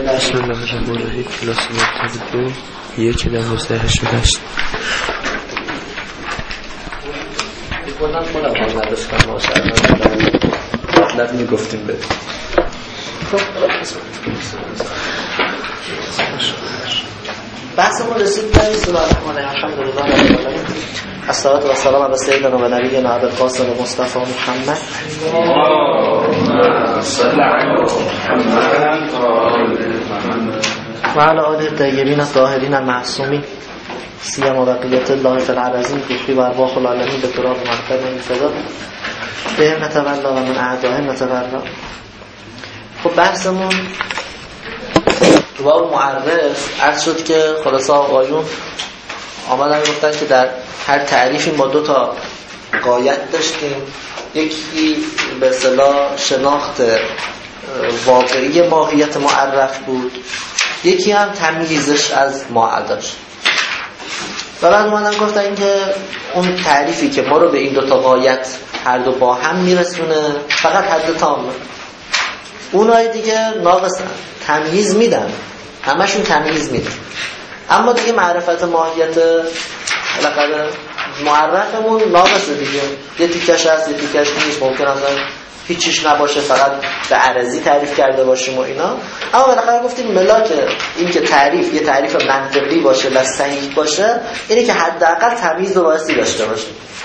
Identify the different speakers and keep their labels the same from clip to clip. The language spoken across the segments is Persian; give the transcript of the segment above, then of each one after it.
Speaker 1: بسم الله الرحمن الرحیم. کلاس مرتبط 1/12/88.
Speaker 2: بودم خودم هم نداشتم مطلب میگفتیم به بحثمون رسید به بسم الله الرحمن الرحیم. الحمدلله رب العالمین. الصلاة و السلام علی سیدنا و نبینا ابی القاسم مصطفی محمد و علی آله الطیبین الطاهرین المعصومین سیما بقیت الله فی الارضین بخی و ارواح العالمین به تراب محترم الفدا بهم نتولا و من اعدائهم نتولا. خب بحثمون تو باب معرف عرض شد که خلاصه آقایون آمدن گفتن که در هر تعریفی ما دو تا غایت داشتیم. یکی به اصطلاح شناخت واقعی ماهیت معرف بود، یکی هم تمییزش از معداش. و بعد اومدن گفتن که اون تعریفی که ما رو به این دو تا غایت هر دو با هم میرسونه فقط حد تامه. اونای دیگه ناقصن، تمییز میدن، همشون تمییز میدن، اما دیگه معرفت ماهیت بالاخره معرفمون ناقصه دیگه. یه تیکش هست یه تیکش نیست، ممکن اصلا هیچیش نباشه، فقط به عرضی تعریف کرده باشیم و اینا. اما بالاخره گفتیم ملاک این که تعریف یه تعریف منطقی باشه و صحیح باشه اینه که حداقل تمییز و واسطی داشته باشه.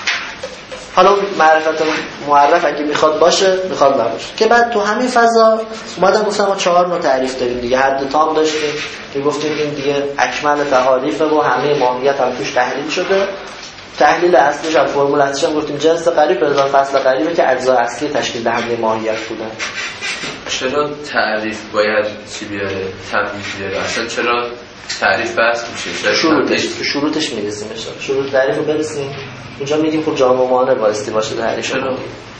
Speaker 2: حالا معرفت معرف اگه میخواد باشه میخواد نباشه، که بعد تو همین فضا اومدن گفتم ما 4 نوع تعریف داریم دیگه. حد تام داشتیم که گفتیم این دیگه اکمل تعاریفه و همه ماهیت هم توش تحلیل شده. تحلیل اصلیش هم فرمول اصلیش هم گفتیم جنس قریب به اضافه فصل قریبه که اجزا اصلی تشکیل دهنده ماهیت بودن.
Speaker 3: چرا تعریف باید چی بیاره؟ تمییز بیاره؟ اصلا چرا تعریف بحث میشه؟
Speaker 2: شروطش میرسیم ان شاء الله. شروط تعریف رو برسیم اونجا میگیم خب جامع مانع بایستی باشه تعریف.
Speaker 3: چرا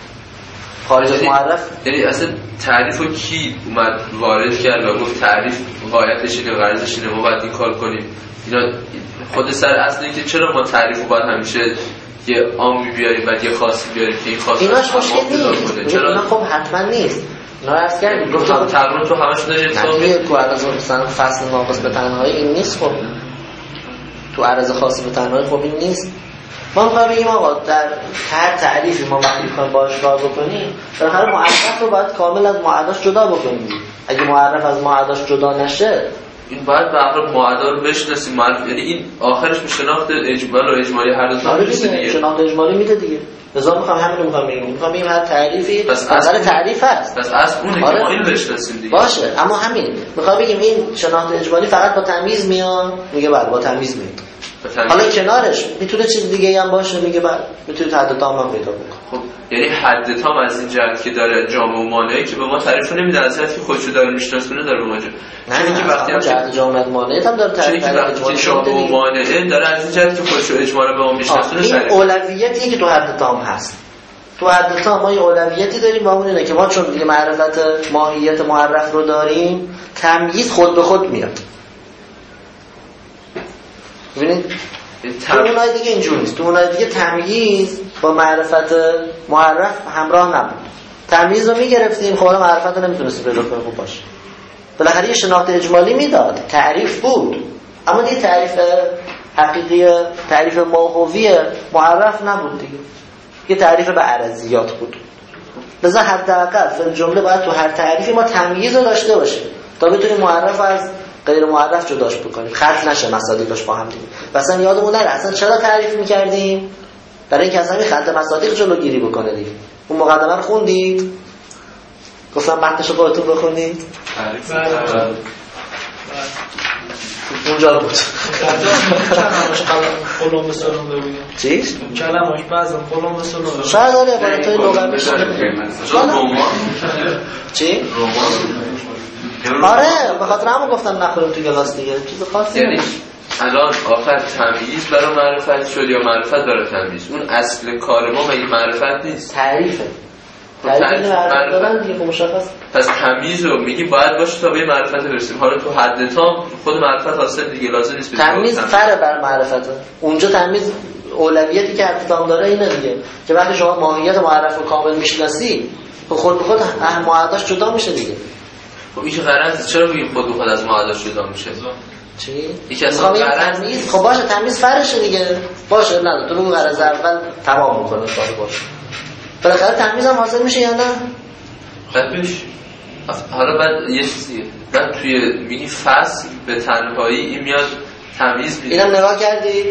Speaker 2: خارج از معرف؟
Speaker 3: یعنی اصلا تعریف رو کی اومد وارد کرد و گفت تعریف غایتش اینه غرضش اینه ما باید این کار کنیم؟ اینا خود سر اصلی که چرا ما تعریف رو باید همیشه یه عامی بیاریم و یه خاصی بیاریم که این خاص
Speaker 2: ایناش مشکل نیست. چرا خب حتما نیست. ناراض کردیم
Speaker 3: گفتم تقریبا تو همش داره حساب
Speaker 2: میشه. تو عرض مثلا فصل ناقص به تنهایی این نیست. خب تو عرض خاص به تنهایی خب این نیست. ما می‌خوایم بگیم آقا در هر تعریفی ما وقتی می‌خوایم باهاش کار بکنیم بالاخره معرف رو باید کامل از معداش جدا بکنیم. اگه معرف از معداش جدا نشه
Speaker 3: این باید به هر معدا رو بشناسیم. یعنی این آخرش به شناخت اجمال و اجمالی هر دو تا میشه دیگه.
Speaker 2: شناخت اجمالی میده دیگه. لذا می‌خوام همین رو می‌خوام بگیم هر تعریفی اصل تعریف هست.
Speaker 3: پس اصل اونه که ما اینو بشناسیم دیگه.
Speaker 2: باشه، اما همین می‌خوام بگیم این شناخت اجمالی فقط با تمییز میاد. میگه بعد با تمییز میاد. حالا کنارش میتونه چیز دیگه هم باشه، میگه بعد میتونه حد تام هم پیدا کنه.
Speaker 3: خب یعنی حد تام از این جهت که داره جامع و مانعی که به ما تعریف نمیده، از جهت که خودشو داره میشناسونه داره به ما
Speaker 2: نه که وقتی هم جهت جامع و مانعی هم داره تعریف
Speaker 3: اجمالی جامع و مانعی داره از این جهت که خودشو اجمالا به ما میشناسونه.
Speaker 2: این اولویتی که تو حد تام هست. تو حد تام ما یه اولویتی داریم و اون اینه که ما چون دیگه معرفت ماهیت معرف رو داریم تمییز خود به خود میاد. ببینید تو اونای دیگه اینجور نیست. تو اونای دیگه تمییز با معرفت معرف همراه نبود. تمییز رو میگرفتیم خب معرفت رو نمیتونستیم پیدا کنیم. خوب باشه بالاخره یه شناخت اجمالی میداد، تعریف بود، اما دیگه تعریف حقیقی، تعریف موهوی معرف نبود دیگه. یه تعریف به عرضیات بود. لذا حداقل فی الجمله باید تو هر تعریفی ما تمییز رو داشته باشیم تا بتونیم معرف از غیر معرف جداش بکنیم، خلط نشه مصادیقش با هم دیگه. مثلا یادمون نره اصلا چرا تعریف می‌کردیم؟ برای اینکه اصلا این خلط مصادیق جلوگیری بکنه دیگه. اون مقدمه رو خوندید؟ گفتم متنش رو خودتون بخونید؟
Speaker 3: تعریف
Speaker 2: اونجا بود.
Speaker 4: کلمه‌اش قلم سلام بگیم.
Speaker 2: چیش؟
Speaker 4: کلمه‌اش بعضا قلم سلام.
Speaker 2: شاید داره عبارتای لغوی بشه. چی؟ آره به خاطر همون گفتم نخوریم تو گلاس دیگه. چیز خاصی
Speaker 3: یعنی الان آخر تمییز برای معرفت شد یا معرفت برای تمییز؟ اون اصل کار ما مگه معرفت نیست؟
Speaker 2: تعریفه. تعریف معرفت دارن دیگه مشخص.
Speaker 3: پس تمییز رو میگی باید باشه تا به معرفت برسیم. حالا تو حد تام خود معرفت حاصل دیگه لازم نیست.
Speaker 2: تمییز فرع بر معرفته. اونجا تمییز اولویتی که حد تام داره اینه دیگه که وقتی شما ماهیت معرف رو کامل میشناسی خود به خود معداش جدا میشه دیگه.
Speaker 3: خب این غرض چرا میگیم خود به خود از معادات جدا میشه؟
Speaker 2: چی؟
Speaker 3: یکی از
Speaker 2: تمیز. خب باشه تمیز فرشه دیگه. باشه نه تو بگو غرض اول تمام میکنه کار باشه. بالاخره تمیز هم حاصل میشه یا نه؟
Speaker 3: قبلش حالا بعد یه چیزیه بعد توی میگی فصل به تنهایی این میاد تمیز میده.
Speaker 2: اینم نگاه کردید؟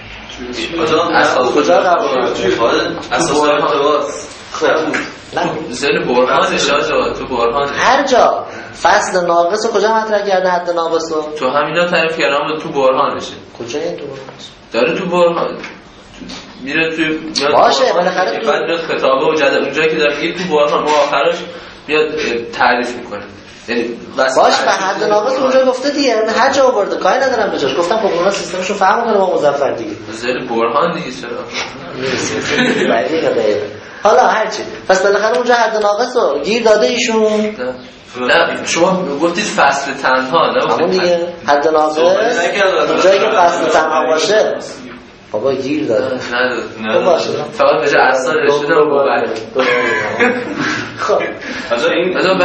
Speaker 3: کجا قبول اساس ارتباط
Speaker 2: نه
Speaker 3: زیر برهان شاجا تو برهان
Speaker 2: هر جا فصل ناقص کجا مطرح کرده حد ناقص رو؟
Speaker 3: تو همینا تعریف کردم اما تو برهانشه.
Speaker 2: کجا این تو برهانش؟
Speaker 3: داره تو برهان میره توی
Speaker 2: باشه بالاخره تو
Speaker 3: بعد خطابه و جدل اونجایی که داره میگه تو برهان و آخرش میاد تعریف میکنه. یعنی
Speaker 2: باشه به حد ناقص اونجا گفته دیگه هر جا آورده کاری ندارم بهش گفتم خب اونا سیستمشو فهم کنه با مظفر دیگه
Speaker 3: زیر برهان دیگه چرا
Speaker 2: حالا هرچی پس بالاخره اونجا حد ناقص رو گیر داده ایشون.
Speaker 3: نه شما گفتید فصل تنها نه
Speaker 2: همون دیگه حد ناقص اونجایی که فصل تنها باشه بابا گیر داده
Speaker 3: نه باشه فقط به جای اصلا رسیدم با بعد
Speaker 2: خب
Speaker 3: این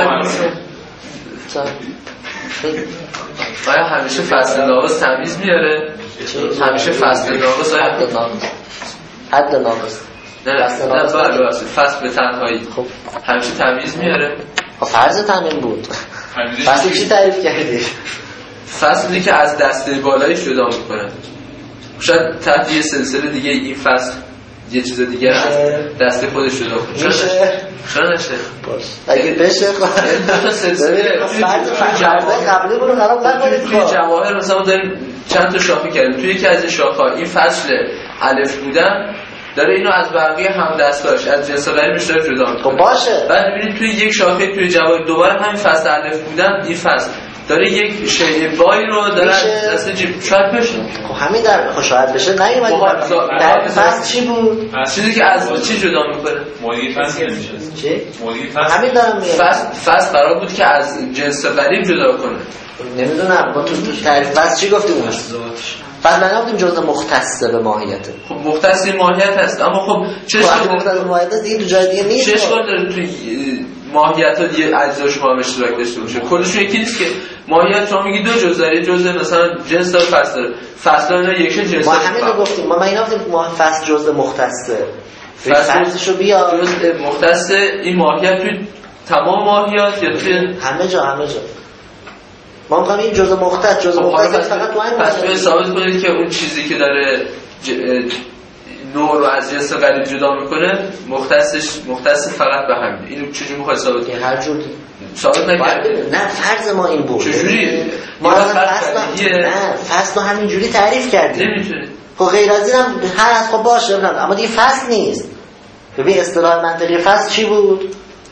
Speaker 3: باید همیشه فصل ناقص تمیز میاره. همیشه فصل ناقص
Speaker 2: حد ناقص
Speaker 3: نه فصل به تنهایی
Speaker 2: خب
Speaker 3: همیشه تمیز میاره.
Speaker 2: فرض تمیم بود فصل چی تعریف کردی؟
Speaker 3: فصلی که از دسته بالایی جدا میکنه. شاید تحت یه سلسله دیگه این فصل یه چیز دیگه از دسته خودش جدا کنه. چرا نشه؟
Speaker 2: اگه بشه
Speaker 3: تا سلسله
Speaker 2: فرض قبلی برو خراب نکنید.
Speaker 3: توی جواهر مثلا داریم چند تا شاخه کردیم. توی یکی از این شاخه‌ها این فصل الف بودن داره اینو از بقیه هم دستاش از جنس غیرش داره جدا میکنه.
Speaker 2: خب باشه
Speaker 3: بعد میبینید توی یک شاخه توی جواهر دوباره همین فصل الف بودن این فصل داره یک شیء بایی رو داره دست جیب شاید بشه.
Speaker 2: خب همین در خوشایت بشه نیومد در فصل چی بود؟
Speaker 3: چیزی که از چی جدا میکنه؟
Speaker 5: مودی فصل نمیشه.
Speaker 2: چی؟ همین دارم میگم
Speaker 3: فصل قرار بود که از جنس غریب جدا کنه.
Speaker 2: نمیدونم با تو تعریف فصل چی گفتیم اون؟ فصل نگفتیم جزء مختص به ماهیته.
Speaker 3: خب مختص این ماهیت هست اما خب چه اشکال
Speaker 2: مختص به ماهیت است دیگه تو جای دیگه نیست.
Speaker 3: چه اشکال داره توی ماهیت ها دیگه اجزاش با هم اشتراک داشته باشه؟ کلشون یکی نیست که ماهیت شما میگی دو جزء داره جزء مثلا جنس داره فصل داره فصل اینا یکی جنس
Speaker 2: ما همین رو گفتیم ما اینا گفتیم ما فصل جزء مختصه فصلشو بیا
Speaker 3: جزء مختص این ماهیت توی تمام ماهیات یا توی
Speaker 2: همه جا ما میگم این جزء مختص فقط تو همین
Speaker 3: پس ثابت کنید که اون چیزی که داره نوع رو از جنس غریب جدا میکنه مختص فقط به همین. اینو چجوری میخواد ثابت کنید؟
Speaker 2: هر جور
Speaker 3: ثابت نکرد.
Speaker 2: نه فرض ما این بود.
Speaker 3: چجوری؟
Speaker 2: ما فصل همینجوری تعریف کردیم.
Speaker 3: نمیتونید.
Speaker 2: خب غیر از اینم هست خب باشه اما دیگه فصل نیست. ببین اصطلاح منطقی فصل چی بود؟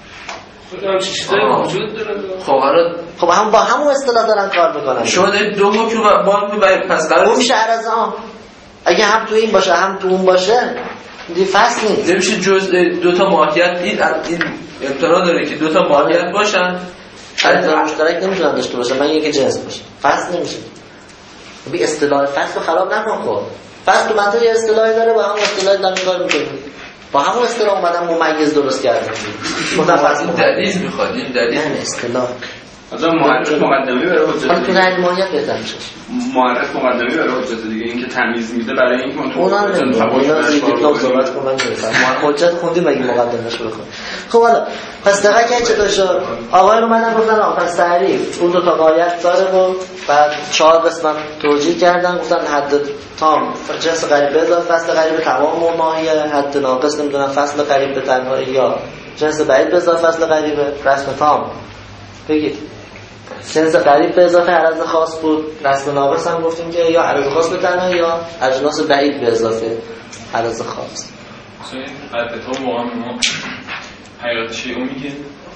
Speaker 3: خب حالا
Speaker 2: خب هم با همون اصطلاح دارن کار میکنن.
Speaker 3: شما دارید دو حکم با میبرید پس قرار
Speaker 2: میشه عرضان اگه هم تو این باشه هم تو اون باشه دیگه فصل نیست.
Speaker 3: نمیشه جز دو تا ماهیت این امتناع داره که دو تا ماهیت باشن
Speaker 2: شاید مشترک نمیتونن داشته باشن من یکی جنس باشه فصل نمیشه. ببین اصطلاح فصل خراب نکن. خب فصل تو منطقه یه اصطلاحی داره با همون اصطلاح دارن کار میکنن با همون اصطلاح اومدن ممیز درست کردن.
Speaker 3: این دلیل میخواد این دلیل
Speaker 2: نه اصطلاح
Speaker 5: مثلا معرف مقدمه برای حجت
Speaker 2: حالا تو در ماهیت بهتر میشه.
Speaker 5: معرف مقدمه برای حجت دیگه این که تمیز میده برای این کنترل
Speaker 2: اونا نمیدونم صحبت کنم نمیفهم حجت خوندیم مگه مقدمهش بخون. خب حالا پس دقیقا که چطور شد آقای رو منم گفتن پس تعریف اون دو تا قایت داره و بعد 4 قسمت توجیه کردن گفتن حد تام جنس قریب به اضافه فصل قریب تمام و ماهیه حد ناقص نمیدونم فصل قریب به تنهایی یا جنس بعید به اضافه فصل قریبه رسم تام بگید جنس قریب به اضافه عرض خاص بود رسم ناقص هم گفتیم که یا عرض خاص به تنهایی یا اجناس بعید به اضافه عرض خاص.
Speaker 5: مثلا البته واقعا ما حقیقتش رو میگه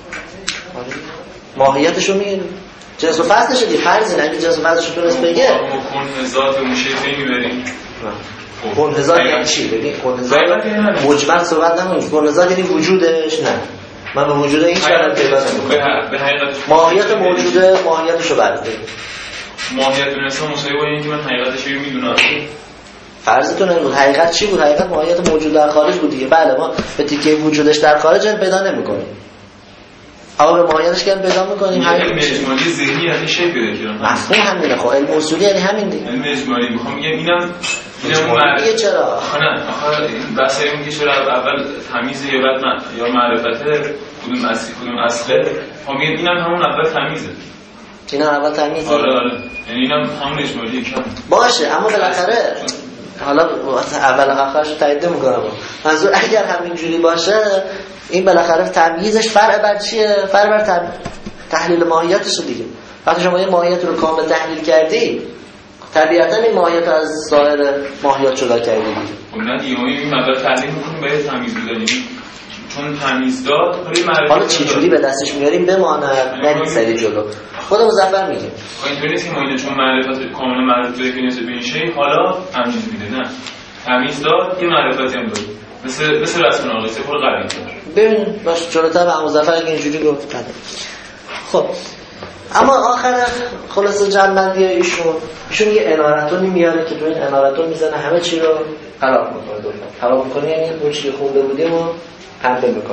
Speaker 2: ماهیتش رو میگه جنس و فصلش دیگه فرضی نه جنس و فصلش رو درست بگه
Speaker 5: کن ذات و میشه میبریم
Speaker 2: کنهزات یعنی چی؟ ببین کنهزات مجمل صحبت نمونید کنهزات یعنی وجودش نه من به وجود هیچ قدر پیدا نمی‌کنم ماهیت موجوده ماهیتش رو برد بگیم
Speaker 5: ماهیت دونستم مساوی با اینکه من حقیقتش رو میدونم
Speaker 2: فرضتون این بود حقیقت چی بود؟ حقیقت ماهیت موجود در خارج بود دیگه. بله ما به تیکه وجودش در خارج پیدا نمی‌کنیم اما به ماهیتش که پیدا میکنیم
Speaker 5: علم اجمالی ذهنی یعنی شکل بده که
Speaker 2: مفهوم همینه. خب علم اصولی یعنی همین دیگه.
Speaker 5: علم اجمالی میخوام بگم اینم
Speaker 2: دیگه چرا؟
Speaker 5: نه آخه بحث این که چرا اول تمیزه یا بعد یا معرفته، کدوم اصلی کدوم اصله. خب اینم همون اول تمیزه.
Speaker 2: اینا اول تمیزه.
Speaker 5: آره یعنی اینم همون اجمالی کم
Speaker 2: باشه، اما بالاخره حالا اول آخرش رو تایید می‌کنم. منظور اگر همینجوری باشه این بالاخره تمیزش فرع بر چیه؟ فرع بر تحلیل ماهیتش دیگه. وقتی شما یه ماهیت رو کامل تحلیل کردی طبیعتا این ماهیت رو از ظاهر ماهیت جدا کردی دیگه.
Speaker 5: نه این مقدار تحلیل می‌کنیم باید تمیز بدونیم چون تمیز داد
Speaker 2: حالا چجوری به دستش میاریم بماند نرید سری جلو. خود مظفر میگه
Speaker 5: اینطوری نیست که ما اینو چون معرفت کاملا معرفت داره که نسبت به این شی حالا تمیز میده. نه تمیز داد یه معرفتی هم داد مثل رسم ناقصه خود قرار کرد.
Speaker 2: ببین باش جلوتر به مظفر اگه اینجوری گفت. خب اما آخر خلاصه جنبندی ایشون یه انارتونی میاره که تو این انارتون میزنه همه چی رو خراب میکنه. خراب میکنه یعنی اون چی خونده بودیم و پنبه میکنه.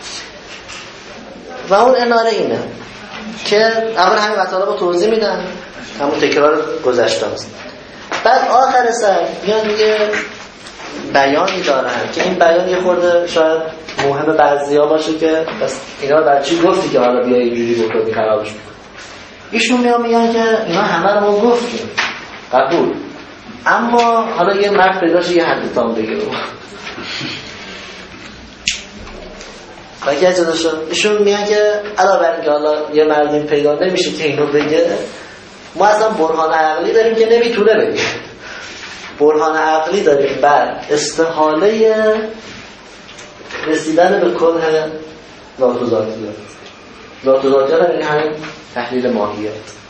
Speaker 2: و اون اناره اینه که اول همین مطالب رو توضیح میدن، همون تکرار گذشته است. بعد آخر سر میان یه بیانی دارن که این بیان یه خورده شاید مهم بعضیا باشه که بس اینا رو برای چی گفتی که حالا بیا اینجوری بکنی خرابش میکنی. ایشون میگن که اینا همه رو ما گفتیم قبول، اما حالا یه مرد پیداشه یه حد تام بگیره. بقیه داشتن ایشون میگن که علاوه بر اینکه حالا یه مردی پیدا نمیشه که اینو بگه، ما اصلا برهان عقلی داریم که نمیتونه بگه. برهان عقلی داریم بر استحاله رسیدن به کنه ذات و ذاتیات. ذات و ذاتیات این همین تحلیل ماهیت.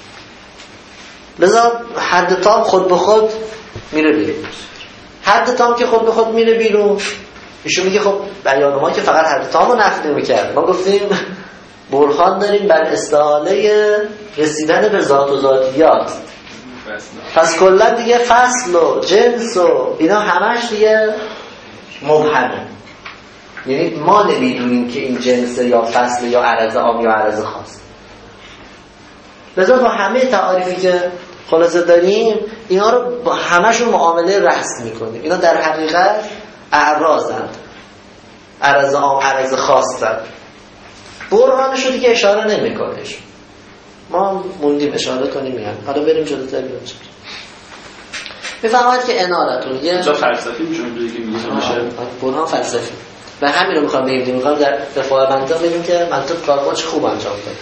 Speaker 2: لذا حد تام خود به خود میره بیرون. حد تام که خود به خود میره بیرون، ایشون میگه خب بیان ما که فقط حد تام رو نفی نمی‌کرد، ما گفتیم برهان داریم بر استحاله رسیدن به ذات و ذاتیات. پس کلا دیگه فصل و جنس و اینا همش دیگه مبهمه. یعنی ما نمیدونیم که این جنس یا فصل یا عرض عام یا عرض خاص. لذا با همه تعاریفی که خلاصه داریم اینا رو با همشون معامله رسم میکنیم. اینا در حقیقت اعراضند، عرض عام عرض خاص دارن. برهانش رو دیگه اشاره نمیکنش. ما موندیم اشاره کنیم میگن. حالا بریم جلوتر بیاریم. میفهمید که انارتون یه
Speaker 5: جا فلسفی میشه که میشه
Speaker 2: برهان فلسفی. و همین رو میخوام بگیم. میخوام در دفاع منطق بگیم که منطق کارش خوب انجام داد.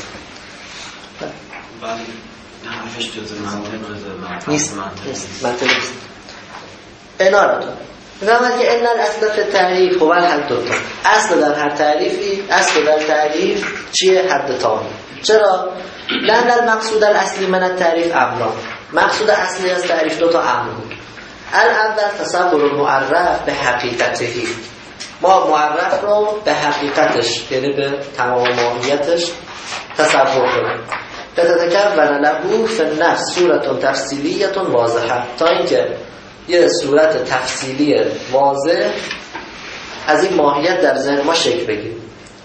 Speaker 1: حرفش جز منطق
Speaker 2: نیست. منطق نیست. انارتون میفهمید که ان الاصل فی التعریف هو الحد التام. اصل در هر تعریفی، اصل در تعریف چیه؟ حد تام. چرا؟ لأن المقصود الاصلی من التعریف امران. مقصود اصلی از تعریف دو تا امر بود. الاول تصور المعرف به حقیقتهی. ما معرف رو به حقیقتش یعنی به تمام ماهیتش تصور کنیم. تتکون له فی النفس صورت تفصیلیه واضحه. تا اینکه یه صورت تفصیلی واضح از این ماهیت در ذهن ما شکل بگیره.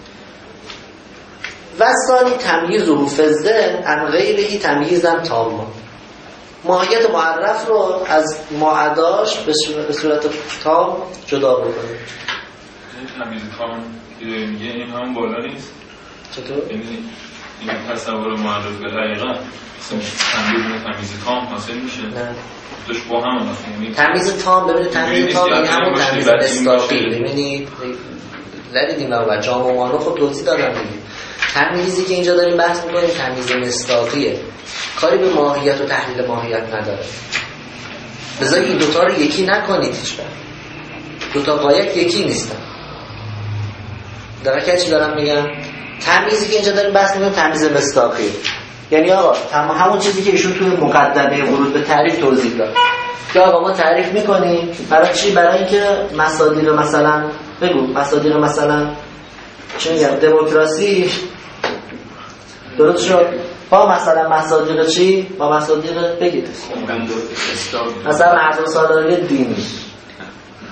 Speaker 2: و ثانی تمییز و حفظه ان غیرهی تمییزا تاما. ماهیت معرف رو از معداش به صورت تام جدا بکنه.
Speaker 5: این تمییز تام که میگه این هم بالا نیست.
Speaker 2: چطور؟
Speaker 5: این تصور معرف به حقیقت تمییز تام حاصل میشه.
Speaker 2: نه.
Speaker 5: توش با هم مفهومی.
Speaker 2: تمییز تام ببینید تمییز تام این همون تمییز مصداقی. ببینید ندیدیم و جام و مانو خب توضیح دادم دیگه. تمییزی که اینجا داریم بحث می‌کنیم تمییز مصداقیه. کاری به ماهیت و تحلیل ماهیت نداره. لذا این دوتا رو یکی نکنید هیچ وقت. دوتا قایق یکی نیستن. در چی دارم میگم؟ تمییزی که اینجا داریم بحث می‌کنیم تمییز مصداقیه. یعنی آقا همون چیزی که ایشون توی مقدمه ورود به تعریف توضیح داد. که آقا ما تعریف می‌کنیم برای چی؟ برای اینکه مصادیق مثلا بگو مصادیق مثلا چی میگم دموکراسی درست شد با مثلا مصادیق چی؟ با مصادیق بگید مثلا مردم سالاری دینی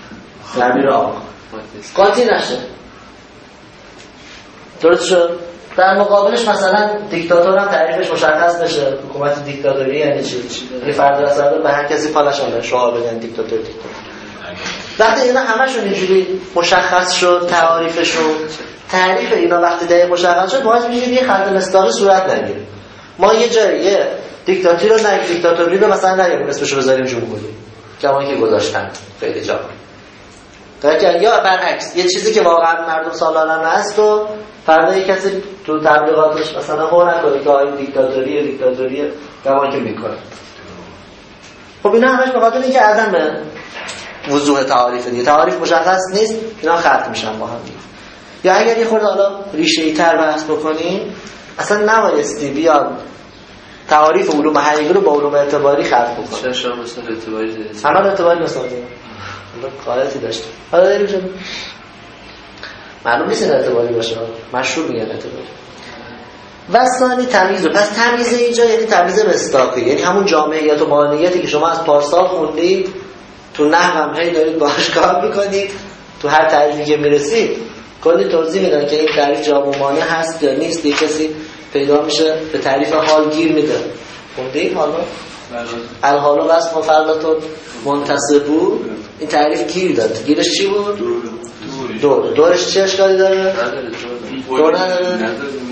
Speaker 2: تعبیر آقا قاطی نشه درست شد در مقابلش مثلا دیکتاتور هم تعریفش مشخص بشه. حکومت دیکتاتوری یعنی چی؟ یه فرد رسالت به هر کسی پالش آنده شعار بگن دیکتاتور. وقتی اینا همشون اینجوری مشخص شد، تعریف اینا وقتی دقیق مشخص شد، باعث میشه یه خط مصداقی صورت نگیره. ما یه جایی یه دیکتاتوری رو مثلا نگیم اسمشو بذاریم جمهوری، کمایی که گذاشتن خیلی جا. یا برعکس یه چیزی که واقعا مردم سالانه هست و فردا یه کسی تو تبلیغاتش مثلا هو نکنه که آین دیکتاتوری کمایی که میکنه. خب اینا همش به خاطر اینکه عدم وضوح تعاریف دیگه، تعاریف مشخص نیست، اینا خلط میشن با هم دیگه. یا اگر یه خورده حالا ریشه‌ای تر بحث بکنیم، اصلا نبایستی بیاد تعاریف علوم حقیقی رو با علوم اعتباری خلط بکنیم.
Speaker 3: چرا شما مثلا اعتباری دارید؟
Speaker 2: همه اعتباری مثلا قاعدتی داشته. حالا داریم چون معلوم نیست این اعتباری باشه، مشهور میگن اعتباری. وسانی تمیز رو، پس تمیز اینجا یعنی تمیز مصداقی، یعنی همون جامعیت و مانعیتی که شما از پارسال خوندید تو نحو هم هی دارید باهاش کار میکنید، تو هر تعریفی که میرسید کلی توضیح میدن که این تعریف جامع و مانع هست یا نیست. یه کسی پیدا میشه به تعریف حال گیر میده. خوندید حالا؟ الحال و وصف مفرداتون منتصبو این تعریف گیر داد. گیرش چی بود؟ دورش چه اشکالی داره؟ دور نداره؟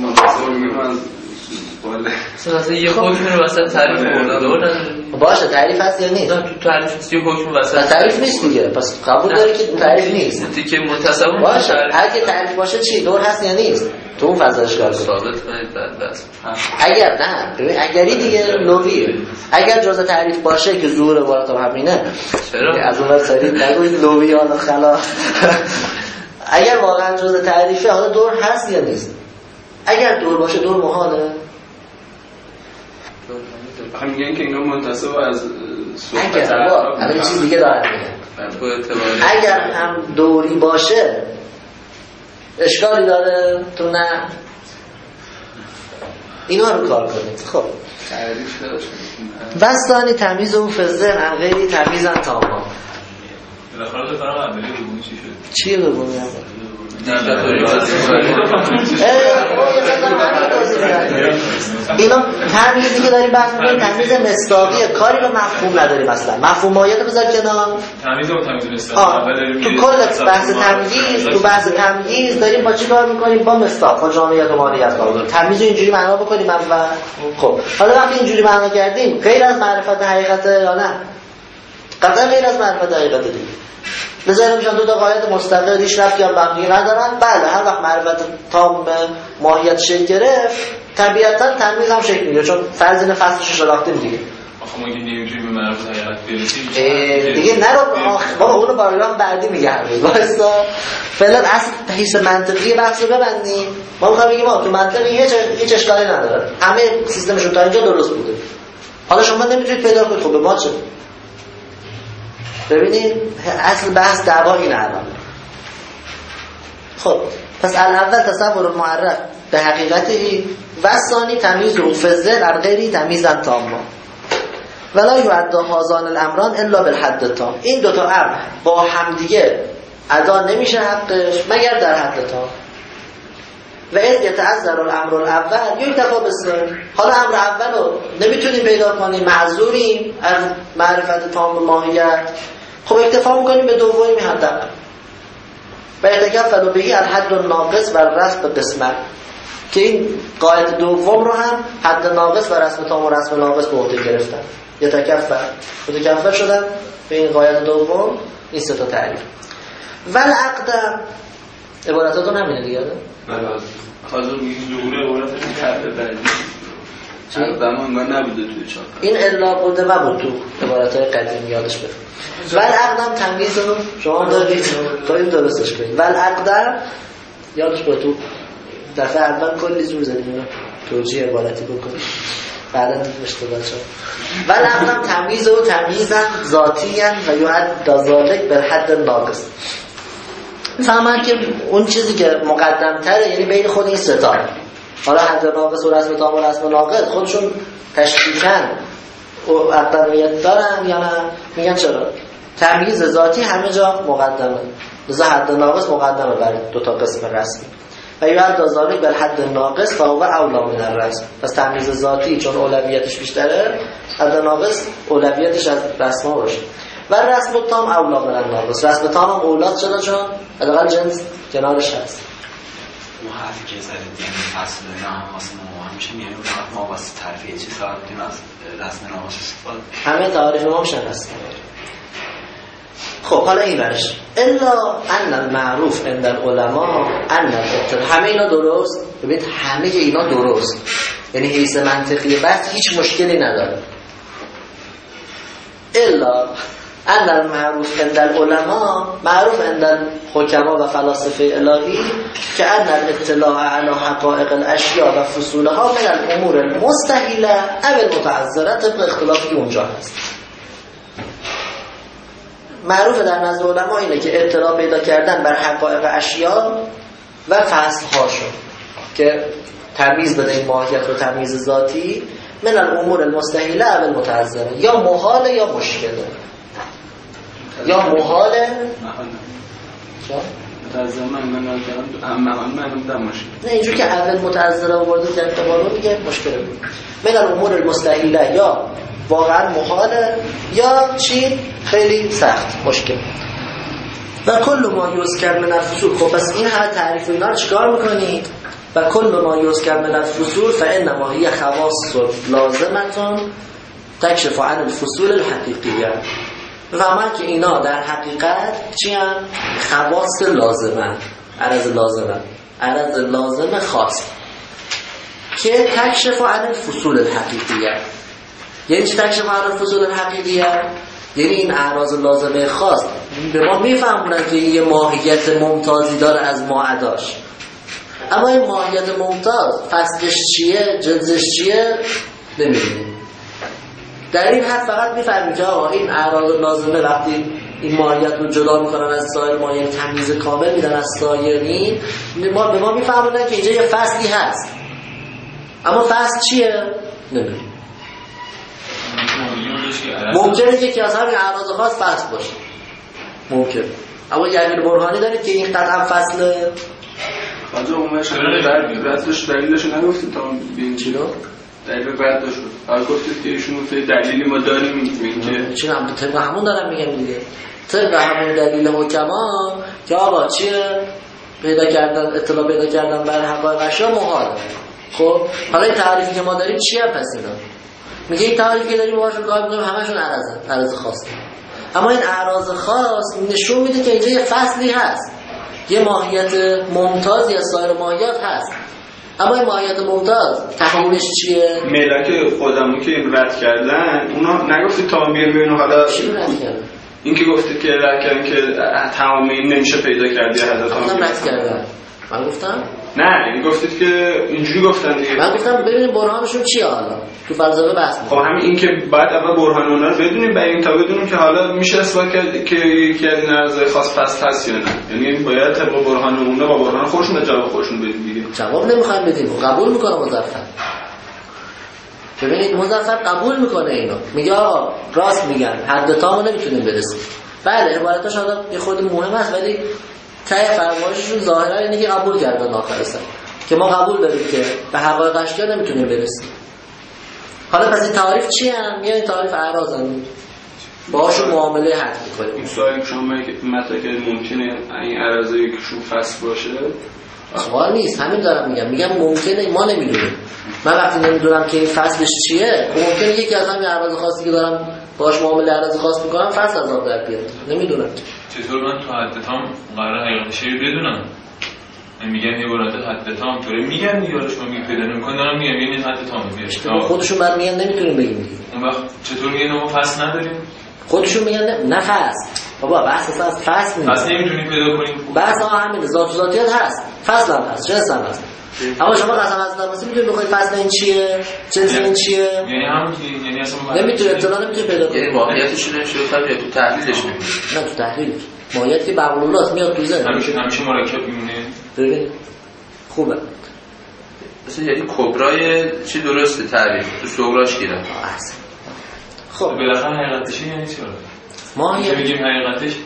Speaker 3: مثلا یه حکم رو وسط تعریف بردن دور نداره؟
Speaker 2: باشه تعریف هست یا نیست؟
Speaker 3: تو تعریف نیست، یه حکم وسط
Speaker 2: تعریف نیست دیگه، پس قبول داری که تعریف نیست
Speaker 3: که منتصب
Speaker 2: باشه. هر کی تعریف باشه چی؟ دور هست یا نیست؟ تو اون فضاش کار کن.
Speaker 3: ثابت کنید بس.
Speaker 2: اگر نه ببین اگری دیگه لویه. اگر جزء تعریف باشه که ظهور عبارت هم همینه،
Speaker 3: چرا
Speaker 2: از اون ور سری نگوید لویه حالا خلا. اگر واقعا جزء تعریفه حالا دور هست یا نیست؟ اگر دور باشه دور محاله.
Speaker 6: هم میگن که اینا منتصب از
Speaker 2: صحبت الان چیز دیگه دارن میگن. اگر هم دوری باشه اشکالی داره تو نه اینا رو کار کنید. خب وستانی تمیز و فزه عن غیری تمیزن تاما.
Speaker 5: بالاخره فرام اولی دومی چی شد؟
Speaker 2: چیه دومی؟ اینا تمیزی که داریم بحث می‌کنیم تمیز مصداقیه، کاری به مفهوم نداریم اصلا. مفهوم مایه رو بذار کنار.
Speaker 5: تمیز و تمیز مصداقی
Speaker 2: تو کل بحث تمیز، تو بحث تمیز داریم با چی کار می‌کنیم؟ با مصداق، با جامعیت و مانعیت کار می‌کنیم. تمیز رو اینجوری معنا بکنیم اول. خب حالا وقتی اینجوری معنا کردیم غیر از معرفت حقیقت یا نه؟ قطعا غیر از معرفت حقیقت دیگه. بذاریم میشن دو تا قاعده مستقل هیچ ربطی هم به هم دیگه ندارن. بله هر وقت معرفت تام ماهیت شکل گرفت طبیعتا تمیز هم شکل میگیره، چون فرض این فصلش رو شناختیم دیگه.
Speaker 5: آخه ما نمی‌تونیم به معرفت حقیقت برسیم
Speaker 2: دیگه نرو بابا اونو پاراگراف بعدی میگه همین واسه فعلا اصل حیث منطقی بحث رو ببندیم. ما می‌خوایم بگیم تو منطقی هیچ اشکالی نداره، همه سیستمشون تا اینجا درست بوده. حالا شما نمیتونید پیدا کنید خب به ما چه؟ ببینید اصل بحث دعوا اینه الان. خب پس الاول تصور المعرف به حقیقتی و ثانی تمیز و فزه در غیری تمیزن تاما ولا یعد هذان الامران الا بالحد تام. این دوتا امر با همدیگه ادا نمیشه حقش مگر در حد تام. و اذ یتعذر الامر الاول یکتفا بالثانی. حالا امر اول رو نمیتونیم پیدا کنیم، معذوریم از معرفت تام ماهیت، خب اکتفا میکنیم به دومی حداقل. و یتکفل بهی الحد الناقص و رسم قسمت، که این قاعده دوم رو هم حد ناقص و رسم تام و رسم ناقص به عهده گرفتن. متکفل شدن به این قاعده دوم این سه تا تعریف. ولعقد عبارتاتون همینه دیگه.
Speaker 6: بله حاضر میگیم ظهور عبارتش کرده بعدی زمان نبوده توی چاپ
Speaker 2: این الا بوده و بود تو عبارتهای قدیم یادش بره. ولعقدم تمیز رو شما دارید تا این درستش کنید. ولعقدم یادش بره تو دفعه اول کلی زور زدیم توجیه عبارتی بکنید بعدا اشتباه شد. ولعقدم تمیز و تمیزن ذاتیاً و یعد ذالک بالحد ناقص. فهمن که اون چیزی که مقدم تره یعنی بین خود این سه تا، حالا حد ناقص و رسم تام و رسم ناقص خودشون تشکیکن و اقدمیت دارن یا نه؟ میگن چرا؟ تمییز ذاتی همه جا مقدمه، لذا حد ناقص مقدمه بر دو تا قسم رسمی. و یعد ذالک بالحد ناقص فهو اولی من الرسم. پس تمییز ذاتی چون اولویتش بیشتره، حد ناقص اولویتش از رسم ها باشه. و رسم تام اولی من الناقص. رسم تام هم اولاد چرا؟ چون حداقل جنس کنارش هست.
Speaker 7: اون حرفی که زدید یعنی فصل نه هم واسه ما همیشه میگیم ما واسه تعریف یه چیز فقط بودیم از رسم ناقص استفاده.
Speaker 2: همه تعریف ما میشن رسم. خب حالا این برش الا ان المعروف عند العلماء ان همه اینا درست. ببینید همه اینا درست، یعنی حیث منطقی بحث هیچ مشکلی نداره. الا ان المعروف عند العلماء، معروف عند الحکما و فلاسفه الهی که ان الاطلاع علی حقائق الاشیاء و فصولها من الامور المستحیله او المتعذره طبق اختلافی که اونجا هست. معروف در نزد علما اینه که اطلاع پیدا کردن بر حقایق اشیاء و فصل‌هاشون که تمیز بده این ماهیت رو تمیز ذاتی من الامور المستحیله او المتعذره، یا محاله یا مشکله، یا محاله
Speaker 6: متعذره من در مشکل.
Speaker 2: نه اینجور که اول متعذره آورده در اعتبارو میگه مشکله بود. من الامور المستحیله یا واقعا محاله یا چی خیلی سخت مشکل. و کل ما یذکر من الفصول. خب پس این هر تعریف اینا رو چیکار میکنید؟ و کل ما یذکر من الفصول فانما هی خواص لازمه تکشف عن الفصول الحقیقیه. فهمن که اینا در حقیقت چی هم؟ خواص لازمه، عرض لازمه خاص که تکشف عن الفصول الحقیقیه. یعنی چی تکشف عن الفصول الحقیقیه؟ یعنی این اعراض لازمه خاص به ما میفهمونن که یه ماهیت ممتازی داره از ما اداش، اما این ماهیت ممتاز فصلش چیه، جنسش چیه نمیدونیم. در این حد فقط میفهمیم که آقا این اعراض لازمه وقتی این ماهیت رو جدا میکنن از سایر ماهیت، تمیز کامل میدن از سایرین، به ما میفهمونن که اینجا یه فصلی هست، اما فصل چیه نمیدونیم. ممکنه که از همین اعراض خاص فصل باشه، ممکن، اما یعنی برهانی دارید که این قطعا فصله.
Speaker 6: آنجا اونش دلیلش نگفتید تا ببینید
Speaker 2: چی رو؟
Speaker 6: دلیل بعد داشت. گفتید که ایشون دلیلی ما داریم میگه
Speaker 2: چی هم طبق همون دارم میگم دیگه، طبق همون دلیل حکما که آقا چیه پیدا کردن، اطلاع پیدا کردن بر حقایق اشیا محال. خب حالا این تعریفی که ما داریم چیه پس اینا؟ میگه این تعریفی که داریم باهاشون کار میکنیم همشون عرض خاصه، اما این اعراض خاص نشون میده که اینجا یه فصلی هست، یه ماهیت ممتازی از سایر ماهیت هست، اما این ماهیت ممتاز تفاوتش چیه؟
Speaker 6: ملک خودمون که رد کردن اونا نگفتید تا بیان ببینیم حالا
Speaker 2: چی رد کردن؟
Speaker 6: این که گفتید که رد کردن که تمام این نمیشه پیدا کردی حضرت
Speaker 2: هم رد کردن. من گفتم؟
Speaker 6: نه این گفتید که اینجوری گفتن دیگه.
Speaker 2: من گفتم ببینیم برهانشون چیه حالا تو فلسفه بحث می‌کنیم.
Speaker 6: خب همین این که بعد اول برهان اونا رو بدونیم، بعد این تا بدونیم که حالا میشه اثبات کرد که یکی از این اعضای خاص فصل هست یا نه. یعنی باید طبق برهان اونا با برهان خودشون جواب خودشون بدیم دیگه.
Speaker 2: جواب نمیخوایم بدیم، قبول میکنه مظفر. ببینید مظفر قبول میکنه اینو، میگه آقا راست میگن، حد تامو نمیتونیم برسیم. بله عبارتاش حالا یه خود مهم است، ولی ته فرمایششون ظاهرا اینه که قبول کردن آخر سر که ما قبول داریم که به حقایق اشیا نمیتونیم برسیم. حالا پس این تعریف چی هم؟ یعنی تعریف اعراضن، باهاشون معامله حد میکنیم.
Speaker 6: این سوالی که شما مطرح کردید ممکنه این اعراضی که شون فصل باشه؟
Speaker 2: سوال نیست، همین دارم میگم ممکنه ما نمیدونیم. من وقتی نمیدونم که این فصلش چیه، ممکنه یکی از همین اعراض خاصی که دارم باهاش معامله اعراض خاص میکنم فصل از آب در بیاد، نمیدونم.
Speaker 5: چطور من تو حد تام قرار حقیقتش رو بدونم؟ میگن یه عبارت حد تام طوری میگن دیگه، حالا شما میگید پیدا نمی‌کنن، دارم میگم این حد تام میگه.
Speaker 2: خودشون بعد میگن نمیتونیم بگیم دیگه.
Speaker 5: اون وقت چطور میگن ما فصل نداریم؟
Speaker 2: خودشون میگن نه فصل. بابا بحث فصل نیست.
Speaker 5: فصل نمیتونیم پیدا کنیم.
Speaker 2: بحث همین ذات و ذاتیات هست. فصل هم هست، جنس هم هست. اما شما قسم از نماسی میتونید بخواید فصل این چیه؟ جنس این چیه؟
Speaker 5: یعنی همون که یعنی اصلا
Speaker 2: نمیتونه اطلاع نمیتونه پیدا کنه.
Speaker 3: یعنی واقعیتش نمیشه بفهمید تو تحلیلش نمیشه.
Speaker 2: نه تو تحلیلش. ماهیتی که بقولات میاد تو ذهن.
Speaker 5: همیشه مرکب میمونه.
Speaker 2: ببین خوبه.
Speaker 3: مثلا یعنی کبرای چی درسته تعریف تو صغراش گیره.
Speaker 2: خب
Speaker 5: بالاخره حقیقتش یعنی چی؟
Speaker 2: ماهیت
Speaker 5: میگیم حقیقتش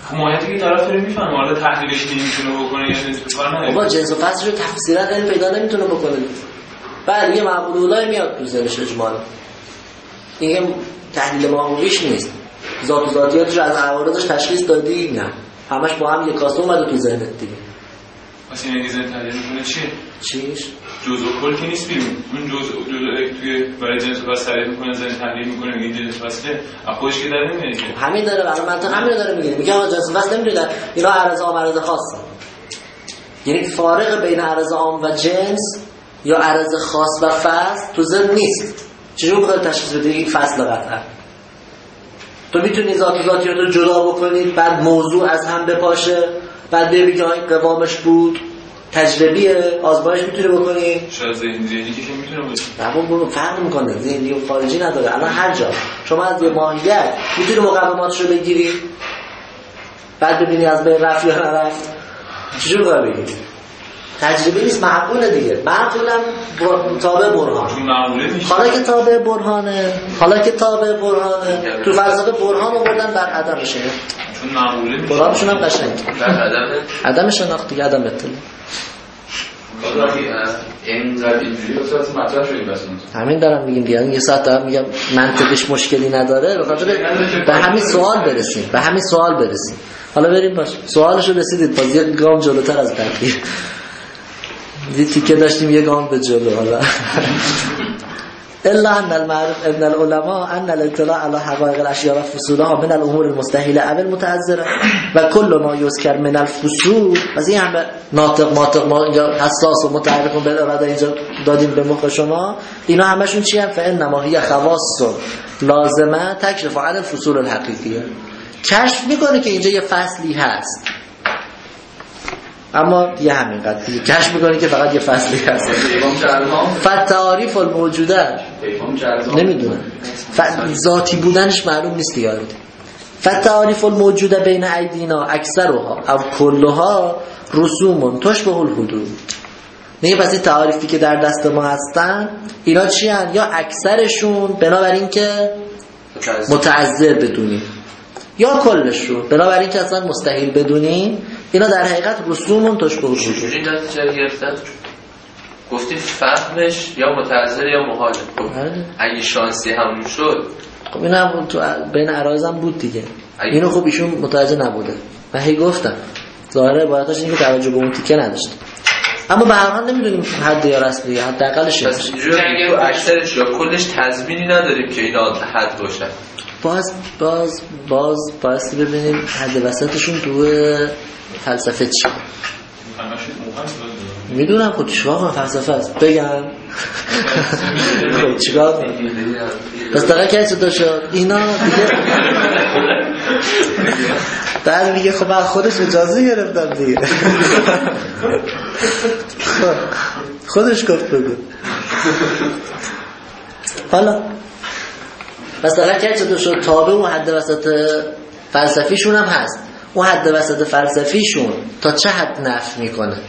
Speaker 5: ماهیتی که طرف داره میفهمه، حالا تحلیلش نمیتونه بکنه یا جنس به کار نداره.
Speaker 2: بابا جنس و فصلش رو تفسیرا علم پیدا نمیتونه بکنه. بعد یه معقوله‌ای میاد تو ذهنش اجمالا. این تحلیل معقولیش نیست. ذات و ذاتیاتش از عوارضش تشخیص دادی؟ نه. همش با هم یک کاسه اومده تو ذهنت دیگه.
Speaker 5: واسه این دیزاین تحلیل میکنه چیه؟
Speaker 2: چیش؟
Speaker 5: جزء کل که نیست بیرون. اون جزء توی برای جنس و فصل تعریف میکنه، ذهن تحلیل میکنه، میگه این جنس و فصله. خودش که در نمیاد.
Speaker 2: همین داره برای منطق همین داره میگه. میگه آقا جنس و فصل نمیدونن. اینا عرض عام عرض خاصه. یعنی فارق بین عرض عام و جنس یا عرض خاص و فصل تو ذهن نیست. چجوری بخواد تشخیص بدی این فصل قطعا؟ تو میتونی ذات و ذاتیات رو جدا بکنید، بعد موضوع از هم بپاشه، بعد ببینی این قوامش بود تجربیه، آزمایش میتونی بکنی.
Speaker 5: شاید ذهنی که میتونه باشه.
Speaker 2: نه فرق میکنه، ذهنی و خارجی نداره. الان هر جا شما از یه ماهیت میتونی مقوماتش رو بگیری، بعد ببینی از بین رفت یا نرفت. چجوری باید بگیری؟ تجربه نیست، معقوله دیگه. معقولم تابع برهان. حالا که تابع برهانه تو فلسفه برهان آوردن بر عدمشه.
Speaker 5: چون معقوله میشه.
Speaker 2: برهانشون هم قشنگ. عدم شناخت دیگه، عدم اطلاع.
Speaker 8: اینقدر اینجوری واسه مطرح شدیم بس.
Speaker 2: همین دارم میگم دیگه. یه ساعت دارم میگم منطقش مشکلی نداره، به خاطر به همین سوال برسیم. حالا بریم باش. سوالشو رسیدید، باز یک گام جلوتر از بقیه. یه تیکه داشتیم یه گام به جلو. حالا الا ان العلماء ان الاطلاع على حقائق الاشیاء و فصولها من الامور المستحيله او المتعذره و کل ما یذکر من الفصول. از این همه ناطق ما اینجا حساس و متعرف و بالاراده اینجا دادیم به مخ شما، اینا همشون چی هم؟ فانما هي خواص لازمه تکشف عن الفصول الحقیقیه. کشف میکنه که اینجا یه فصلی هست، اما یه همین قضیه کشف میکنه که فقط یه فصلی هست. فتعاریف الموجوده نمیدونم، ذاتی بودنش معلوم نیست دیگه. فتعاریف الموجوده بین ایدینا اکثرها او کلها رسوم تشبه الحدود. میگه پس این تعاریفی که در دست ما هستن اینا چی هستن؟ یا اکثرشون بنابراین که متعذر بدونیم، یا کلشون بنابراین که اصلا مستحیل بدونیم. اینا در حقیقت رسومون تشبه الحدود.
Speaker 3: چجوری نتیجه گرفتن؟ گفتیم فهمش یا متعذر یا محاله. اگه شانسی همون شد،
Speaker 2: خب این هم تو بین عرایض هم بود دیگه. اینو خب ایشون متوجه نبوده. من هی گفتم ظاهره عبارتش اینه که توجه به اون تیکه نداشت، اما به هر حال نمیدونیم حد یا رسمی حداقلش.
Speaker 3: پس اینجوری اگه اکثرش یا کلش تضمینی نداریم که اینا حد باشن. باز بایستی ببینیم حد وسطشون تو فلسفه چیه. میدونم خود چیکار کنم، فلسفه است بگم خب چیکار کنم. پس دقیقه که چطور شد اینا دیگه بعد میگه خب من خودش اجازه گرفتم دیگه خودش گفت بگو. حالا پس دقیقه که چطور شد تابع و حد وسط فلسفیشون هم هست. اون حد وسط فلسفیشون تا چه حد نفی میکنه؟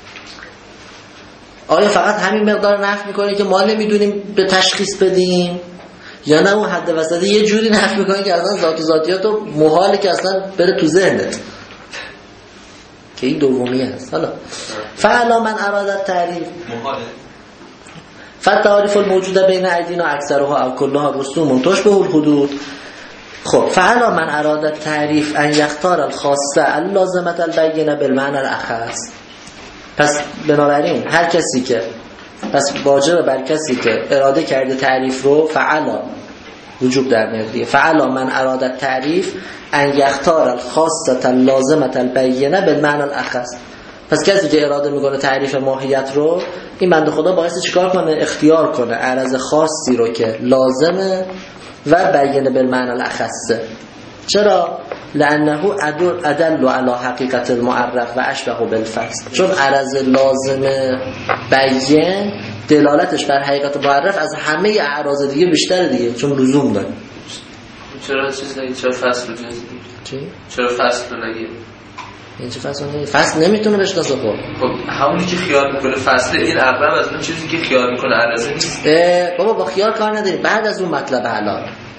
Speaker 3: آیا فقط همین مقدار نفی میکنه که ما نمیدونیم به تشخیص بدیم، یا نه اون حد وسط یه جوری نفی میکنه که اصلا ذات و ذاتیات و محاله که اصلا بره تو ذهنت، که این دومی هست. حالا فعلا من ارادت تعریف
Speaker 7: محاله
Speaker 2: فتعاریف الموجوده بین ایدینا اکثرها او کلها رسوم تشبه الحدود. خب فعلا من ارادت تعریف ان یختار الخاصه اللازمه البینه بالمعنى الاخص. پس بنابراین هر کسی که پس واجب بر کسی که اراده کرده تعریف رو فعلا وجوب در میاد. فعلا من ارادت تعریف ان یختار الخاصه اللازمه البینه بالمعنى الاخص. پس کسی که اراده میکنه تعریف ماهیت رو، این بنده خدا باعث چیکار کنه؟ اختیار کنه عرض خاصی رو که لازمه و بیان بالمعنى الاخص. چرا؟ لانه ادل علی حقیقت المعرف و اشبه بالفصل. چون عرض لازم بیان دلالتش بر حقیقت معرف از همه اعراض دیگه بیشتره دیگه، چون لزوم داره.
Speaker 3: چرا چیز نگید؟ چرا فصل رو جزید؟
Speaker 2: چی؟
Speaker 3: چرا فصل رو نگید؟
Speaker 2: این چه فصل نگید؟ فصل نمیتونه بشناسه.
Speaker 3: خب همونی که خیال میکنه فصله، این اغلب از اون چیزی که خیال میکنه عرضه نیست.
Speaker 2: بابا با خیال کار نداری. بعد از اون مطلب حلال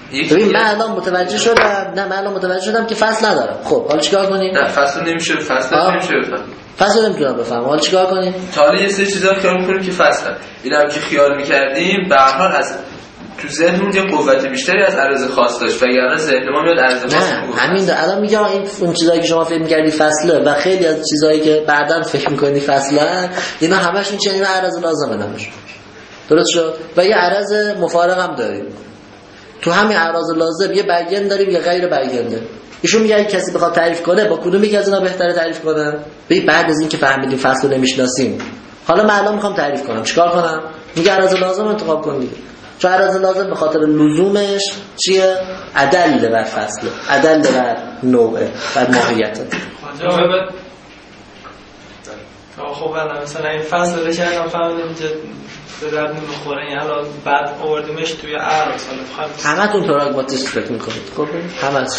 Speaker 2: ببین من الان متوجه شدم که فصل ندارم. خب حالا چیکار کنیم؟
Speaker 3: نه فصل نمیشه بفهم.
Speaker 2: فصل نمیتونم بفهمم. حالا چیکار کنیم؟
Speaker 3: تا حالا یه سری چیزا خیال می‌کنیم که فصل. اینم که خیال می‌کردیم به هر حال از تو ذهنمون یه قوت بیشتری از عرض خاص داشت وگرنه ذهن ما میاد عرض خاص.
Speaker 2: نه همین الان میگم این اون چیزایی که شما فکر می‌کردی فصله و خیلی از چیزایی که بعداً فکر می‌کنی فصله، اینا همشون چنین عرض لازمه نمیشه. درست شد؟ و یه عرض مفارق هم داریم. تو همین اعراض لازم یه بیان داریم یه غیر بیان داریم. ایشون میگه اگه کسی بخواد تعریف کنه با کدوم یکی از اینا بهتره تعریف کنه؟ ببین بعد از اینکه فهمیدیم فصل رو نمیشناسیم، حالا من الان میخوام تعریف کنم، چیکار کنم؟ میگه اعراض لازم انتخاب کن دیگه. چون اعراض لازم به خاطر لزومش چیه؟ ادل بر فصل، ادل بر نوع و ماهیت.
Speaker 4: خب الان مثلا این فصل رو کردم فهمیدم که به درد نمیخوره، یعنی الان بعد آوردیمش توی اعراض.
Speaker 2: همتون پراگماتیست فکر میکنید. خب همتون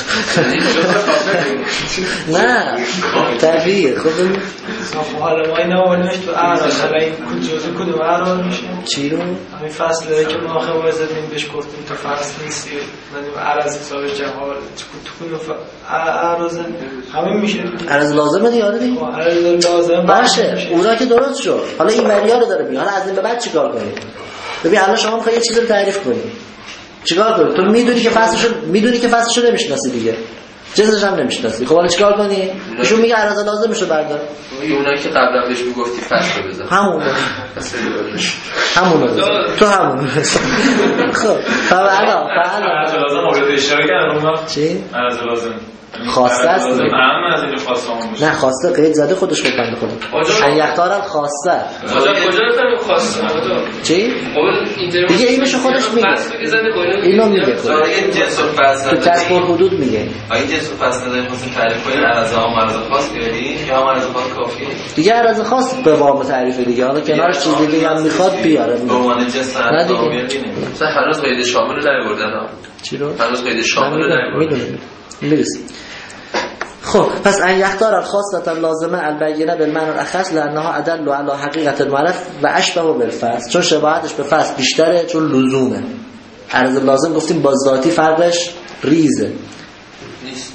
Speaker 2: نه طبیعیه. خب
Speaker 4: حالا ما اینا آوردیمش تو اعراض، حالا این جزء کدوم اعراض میشه؟
Speaker 2: چی رو؟
Speaker 4: همین فصله که ما خب زدیم بهش گفتیم تو فصل نیستی، من اعراض حساب جهال تو کدوم اعراض همین میشه
Speaker 2: اعراض لازمه دیگه. آره دیگه
Speaker 4: اعراض لازم
Speaker 2: باشه، اونا که درست شد. حالا این وریا رو داره میگه. حالا از این به بعد چیکار کنیم؟ ببین الان شما میخوای یه چیزی رو تعریف کنی، چیکار کنی؟ تو میدونی که فصلشو نمیشناسی دیگه، جنسش هم نمیشناسی. خب حالا چیکار کنی؟ ایشون میگه اعراض لازمشو بردار.
Speaker 3: اونایی که قبلا بهش میگفتی فصل رو بزن، همون
Speaker 2: تو همون. خب الان
Speaker 5: اعراض لازم مورد اشاره کردم.
Speaker 2: چی؟
Speaker 5: اعراض لازم
Speaker 2: خواسته است دیگه.
Speaker 5: از این خواسته هم
Speaker 2: نه خواسته قید زده خودش بود بنده خدا. یختارم خواسته.
Speaker 3: کجا گفتم خواسته؟
Speaker 2: چی؟ دیگه اینشو خودش میگه. اینو میگه خودش.
Speaker 3: این جنس و فصل
Speaker 2: تو کسب الحدود میگه.
Speaker 3: این جنس و فصل نداریم مثلا تعریف کنیم اعراض عام و اعراض خاص بیاریم یا اعراض خاص کافیه؟
Speaker 2: دیگه اعراض خاص به وام تعریف دیگه. حالا کنارش چیز دیگه هم میخواد بیاره.
Speaker 3: به عنوان جنس اعراض مثلا هنوز قید شامل رو نیاوردن.
Speaker 2: چی رو؟
Speaker 3: هنوز قید شامل رو نیاوردن.
Speaker 2: میدونم. خب پس ان یختار الخاصه لازمه البینه بالمعنى الاخص لانها ادل على حقیقت المعرف و اشبه بالفصل، چون شباهتش به فصل بیشتره چون لزومه. عرض لازم گفتیم با ذاتی فرقش ریزه
Speaker 3: نیست.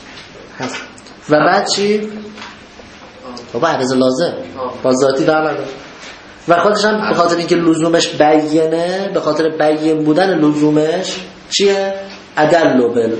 Speaker 2: و بعد چی؟ بابا عرض لازم با ذاتی فرق و خودش هم به خاطر اینکه لزومش بیانه، به خاطر بیان بودن لزومش چیه؟ ادل بال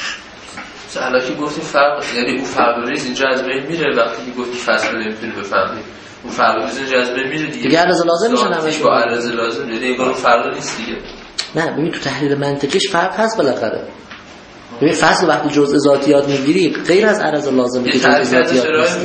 Speaker 3: حالا که گفتیم فرق، یعنی اون فرق ریز اینجا از بین میره وقتی که گفتیم فصل رو نمیتونی بفهمی. اون فرق ریز اینجا از بین میره دیگه
Speaker 2: عرض لازم میشه نمیشه
Speaker 3: با عرض لازم، یعنی انگار اون فرق نیست دیگه.
Speaker 2: نه ببین تو تحلیل منطقیش فرق هست بالاخره. ببین فصل وقتی جزء ذاتیات میگیری غیر از عرض لازمه که جزء ذاتیات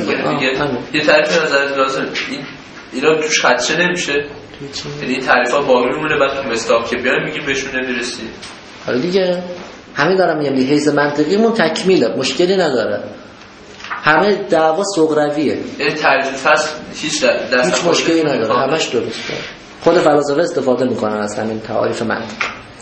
Speaker 3: یه تعریف از عرض لازم اینا توش خدشه نمیشه، یعنی این تعریفا باقی میمونه بعد تو مستاق که بیان میگیم بهشون نمیرسی.
Speaker 2: حالا دیگه همین دارم میگم دیگه، حیث منطقیمون تکمیله، مشکلی نداره، همه دعوا صغرویه،
Speaker 3: یعنی تعریف فصل هیچ
Speaker 2: مشکلی نداره، همش درسته. خود فلاسفه استفاده میکنن از همین تعاریف منطق.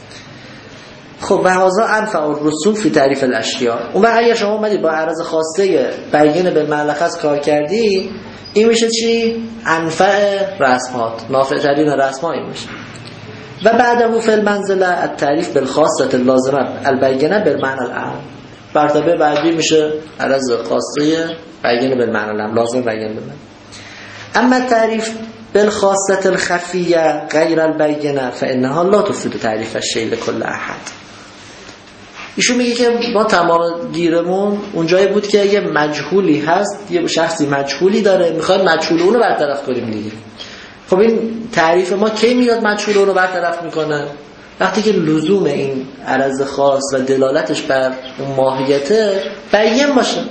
Speaker 2: خب و هذا انفع الرسوم فی تعریف الاشیاء. اون وقت اگه شما اومدی با عرض خواسته بیان بالملخص کار کردی، این میشه چی؟ انفع رسمات، نافع ترین رسم‌ها این میشه. و بعده فی المنزله التعریف بالخاصه اللازمه البینه بالمعنى العام. مرتبه بعدی میشه عرض خاصه بیان بالمعنى العام، لازم بیان بالمعنى. اما التعریف بالخاصه الخفیه غیر البینه فانها لا تفید تعریف الشیء لكل احد. ایشون میگه که ما تمام گیرمون اونجایی بود که یه مجهولی هست، یه شخصی مجهولی داره، میخوایم مجهول اون رو برطرف کنیم دیگه. خب این تعریف ما کی میاد مجهول اون رو برطرف میکنه؟ وقتی که لزوم این عرض خاص و دلالتش بر اون ماهیته بیان باشه.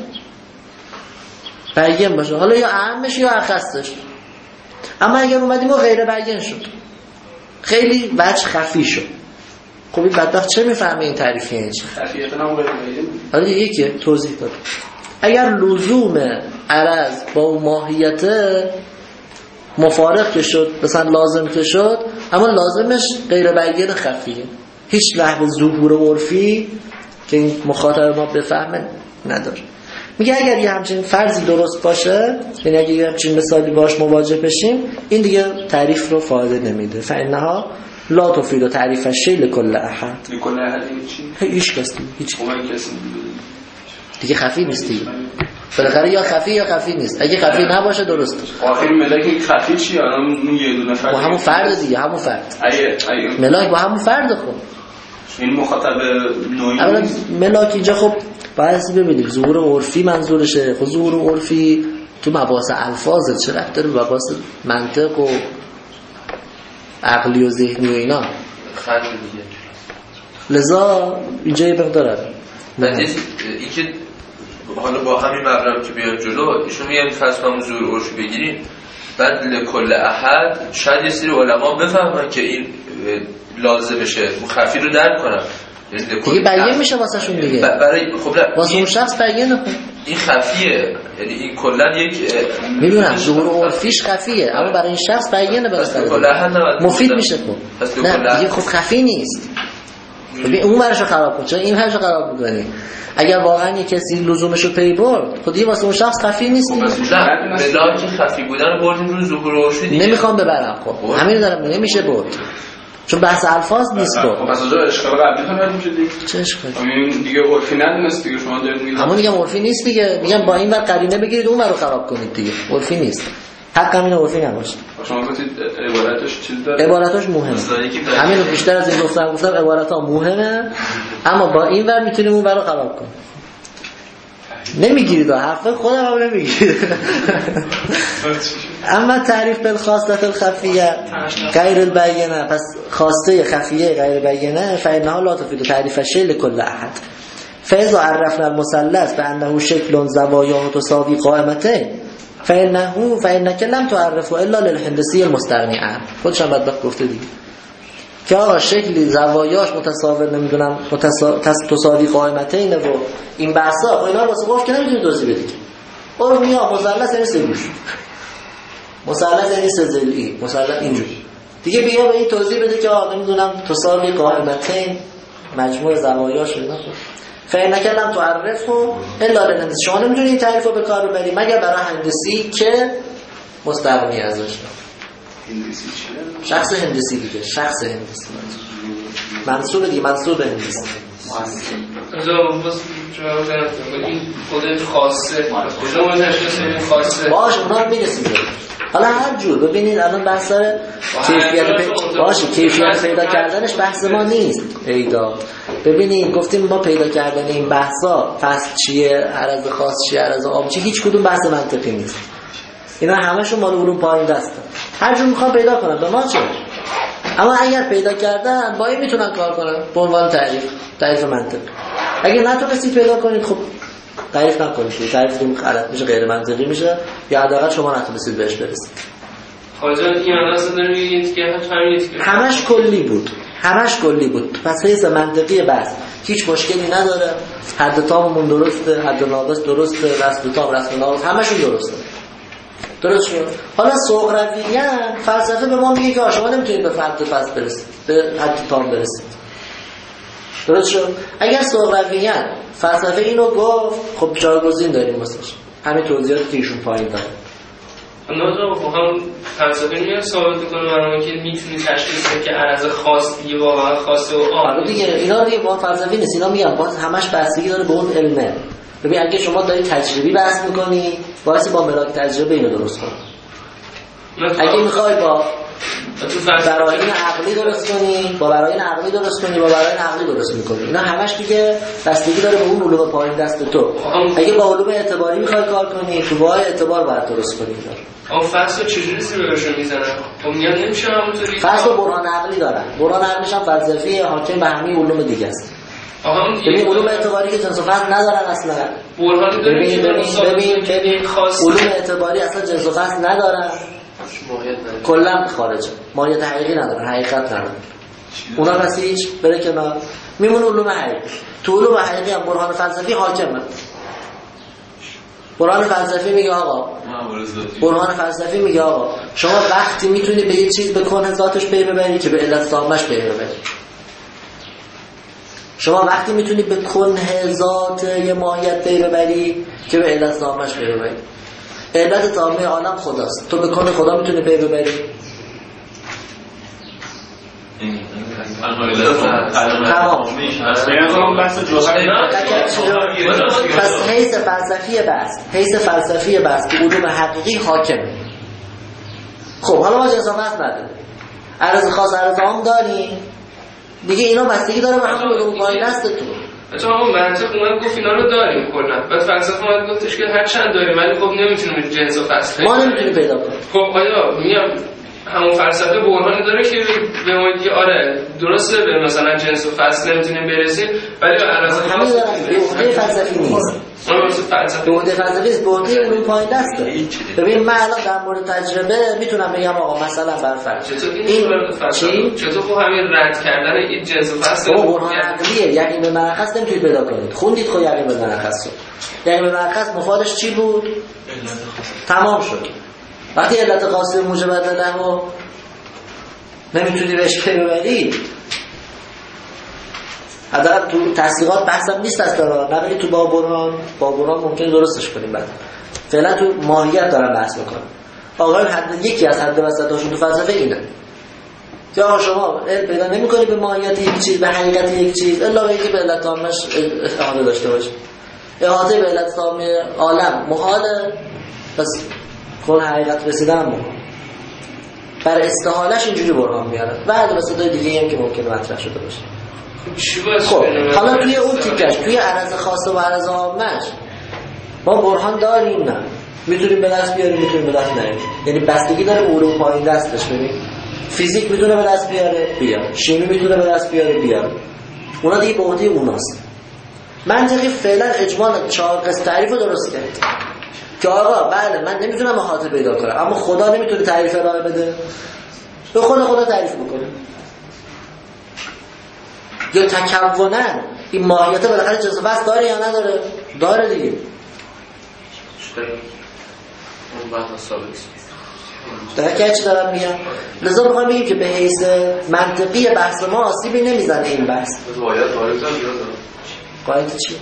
Speaker 2: بیان باشه، حالا یا اهمش یا اخصش. اما اگر اومدیم و غیر بیان شد، خیلی وجه خفی شد، خب این بدبخت چه میفهمه این تعریف یعنی چی؟
Speaker 6: خفیت هم غیر بیان.
Speaker 2: حالا یکی توضیح داد. اگر لزوم عرض با اون ماهیت مفارق که شد، مثلا لازم که شد، اما لازمش غیر بیان خفیه، هیچ لحظه ظهور عرفی که این مخاطب ما بفهمه نداره. میگه اگر یه همچین فرضی درست باشه، یعنی اگر یه همچین مثالی باش مواجه بشیم، این دیگه تعریف رو فایده نمیده. فانها لا تفید تعریف الشیء لکل احد.
Speaker 6: لکل احد چی؟
Speaker 2: هیچ کسی هیچ
Speaker 6: کسی
Speaker 2: دیگه خفی نیست دیگه. بالاخره یا خفی یا خفی نیست. اگه خفی نباشه درسته.
Speaker 6: آخر ملاک خفی چی؟ الان اون یه دونه فرد.
Speaker 2: با همون فرد دیگه، همون فرد.
Speaker 6: اگه
Speaker 2: ملاک با همون فرد خب.
Speaker 6: این مخاطب نوعی.
Speaker 2: اولا ملاک اینجا خب باید ببینیم ظهور عرفی منظورشه. خب ظهور عرفی تو مباحث الفاظ چه ربط داره به مباحث منطق و عقلی و ذهنی و اینا؟
Speaker 3: خرج دیگه.
Speaker 2: لذا اینجا یه مقدار
Speaker 3: این که حالا با همین مبرم که بیایم جلو ایشون میگن فرض کنیم ظهور عرفی بگیریم بعد لکل احد شاید یه سری علما بفهمن که این لازم بشه اون خفی رو درک کنن
Speaker 2: دیگه بیان میشه واسه شون دیگه
Speaker 3: برای خب
Speaker 2: واسه اون شخص بیان نکن
Speaker 3: این خفیه یعنی این کلا یک
Speaker 2: میدونم ظهور عرفیش خفیه اما برای این شخص بیانه مفید میشه خب نه دیگه خب خفی نیست ببین اون ورشو خراب کن چون این ورشو خراب می‌کنی اگر واقعا یک کسی لزومشو پی برد خب دیگه واسه اون شخص خفی نیست
Speaker 3: نه ملاک خفی بودن بردیم رو ظهور عرفی دیگه
Speaker 2: نمیخوام ببرم خب همین دارم نمیشه برد چون بحث الفاظ نیست خب
Speaker 6: مثلا اشکال قبلی تو نمیشه دیگه
Speaker 2: چه اشکالی
Speaker 6: همین دیگه عرفی ندونست دیگه شما دارید میگید
Speaker 2: همون دیگه عرفی نیست دیگه میگم با این ور قرینه بگیرید اون رو خراب کنید دیگه عرفی نیست حق همین عرفی نباشه
Speaker 6: شما گفتید عبارتش چیز داره
Speaker 2: عبارتش مهمه همین بیشتر از این گفتم عبارت‌ها مهمه اما با این ور میتونیم اون رو خراب کنیم نمیگیرید حرف خودم هم نمیگیرید اما تعریف بالخاصه الخفیه غیر البینه پس خاصه خفیه غیر بینه فإنها لا تفيد تعریف الشيء لكل احد فإذا عرفنا المثلث بأنه شكل زواياه تساوي قائمتين فإنك لم تعرفه الا للهندسي المستغني عنه خودش هم بدبخت گفته دیگه که آقا شکلی زوایاش متساوی نمیدونم تساوی قائمتین و این بحثا و اینا رو واسه گفت که نمیتونی توضیح بدی اون میاد مثلث یعنی سه گوش مثلث یعنی سه ضلعی مثلث اینجوری دیگه بیا به این توضیح بده که آقا نمیدونم تساوی قائمتین مجموع زوایاش اینا فإنك لم تعرفه الا للهندسي شما نمیتونی این تعریف رو به کار ببری مگر برای هندسی که مستغنی ازش
Speaker 6: هندسی چیه؟
Speaker 2: شخص هندسی دیگه شخص هندسی منصوب دیگه منصوب هندسی
Speaker 4: این خودت خاصه کجا ما تشخیص بدیم خاصه
Speaker 2: باشه اونا رو میرسیم حالا هر جور ببینید الان بحث داره کیفیت پیدا کردنش بحث ما نیست پیدا ببینید گفتیم ما پیدا کردن این بحثا فصل چیه عرض خاص چیه عرض عام چیه هیچ کدوم بحث منطقی نیست اینا همشون مال علوم پایین دسته هر جور میخوام پیدا کنن به ما چه اما اگر پیدا کردن با این میتونن کار کنن به عنوان تعریف منطق اگه نتونستید پیدا کنید خب تعریف نکنید تعریفتون غلط میشه غیر منطقی میشه یا حداقل شما نتونستید بهش برسید
Speaker 4: حاجت این اصلا داره میگید که
Speaker 2: همش کلی بود پس حیث منطقی بس هیچ مشکلی نداره حد تاممون درسته حد ناقص درسته رسم تام رسم ناقص همشون درسته درست شد حالا صغرویان فلسفه به ما میگه که شما نمیتونید به حد فصل برسید به حد تام برسید درست شد اگر صغرویان فلسفه اینو گفت خب جایگزین داریم واسش همین توضیحاتی که ایشون پایین داره
Speaker 4: اما تو هم فلسفه میاد ثابت کنه برای که میتونی تشخیص بدی که عرض خاص دیگه واقعا خاصه و عام
Speaker 2: دیگه اینا دیگه با فلسفی نیست اینا میگم باز همش بستگی داره به اون علمه ببین اگه شما دارید تجربی بحث میکنی واسه با ملاک تجربه اینو درست کن اگه میخوای با براهین عقلی درست کنی با براهین عقلی درست کنی با براهین عقلی درست میکنی اینا همش دیگه بستگی داره به اون علوم پایین دست تو اگه با علوم اعتباری میخوای کار کنی تو با اعتبار باید درست کنی
Speaker 4: اما فصل چجوری زیرشون میزنن خب میگم نمیشه همونطوری
Speaker 2: فصل برهان عقلی دارن برهان عقلیش هم فلسفی حاکم به همین علوم دیگه است ببین علوم اعتباری که جنس و فصل ندارن اصلا ببین علوم اعتباری اصلا جنس و فصل ندارن کلا خارجه ماهیت حقیقی ندارن حقیقت ندارن اونا پس هیچ بره کنار میمونه علوم حقیقی تو علوم حقیقی هم برهان فلسفی حاکمه برهان فلسفی میگه آقا شما وقتی میتونی به یه چیز به کنه ذاتش پی ببری که به علت تامش پی ببری شما وقتی میتونی به کنه ذات یه ماهیت پی ببری که به علت تامش پی ببری علت تامه عالم خداست تو به کنه خدا میتونی پی ببری تمام. پس حیث فلسفی بحث که علوم حقیقی حاکمه. خب حالا ما جنس و فصل نداریم، عرض خاص عرض عام داریم دیگه، اینا بستگی داره به همون علوم پایین است تو.
Speaker 3: مثلا همون منطق اومد گفت اینا رو داریم کلا، بعد فلسفه اومد گفتش که هر چند داریم ولی خب نمیتونیم جنس و فصل
Speaker 2: ما نمیتونیم پیدا کنیم.
Speaker 3: خب آیا میام همون فلسفه برهانی داره که به ما میگه آره درسته به مثلا جنس و فصل نمیتونیم برسیم ولی به عرض خاص
Speaker 2: بوده فلسفی نیست. بوده فلسفی نیست، بوده علوم پایین است. ببین من الان در مورد تجربه میتونم بگم آقا مثلا برفرض
Speaker 3: این چطور خب همین رد کردن این جنس و فصل
Speaker 2: برهان عقلیه، یقین به مرخص نمیتونید پیدا کنید. خوندید خب یقین به مرخص رو، یقین به مرخص مفادش چی بود؟ تمام شد. وقتی علت خاصه موجب عدله رو نمیتونی بهش ببری، حداقل تو تصدیقات بحثم نیست اصلا، نبری تو با برهان ممکنه درستش کنیم. بعد فعلا تو ماهیت دارم بحث میکنم. آقایون یکی از حد وسطاشون تو فلسفه اینه که آقا شما پیدا نمی‌کنی به ماهیت یک چیز، به حقیقت یک چیز الا به اینکه به علت تامش احاطه داشته باشه. احاطه به علت تام عالم محاله، پس کل حقیقت رسیدن محال. بر استحالش اینجوری برهان میاره. بعد وسطای دیگه هم که ممکنه مطرح شده باشه. خب حالا توی اون تیکش، توی عرض خاصه و عرض عامش ما برهان داریم؟ نه. میتونیم به دست بیاریم، میتونیم به دست نیاریم. یعنی بستگی داره به علوم پایین دستش. ببین فیزیک میتونه به دست بیاره بیاره، شیمی میتونه به دست بیاره بیاره، اونا دیگه به عهده اوناست. منطقی فعلا اجمال 4 قسم تعریف رو درست کرد که آقا بله من نمیتونم احاطه پیدا کنم، اما خدا نمیتونه تعریف ارائه بده، به خدا تعریف بکنه. یا تکونن این ماهیت بالاخره جنس فصل داره یا نداره؟ داره دیگه. درکه چی دارم میگم؟ لذا بخوایم بگیم که به حیث منطقی بحث ما آسیبی نمیزنه این بحث. قاعده چی؟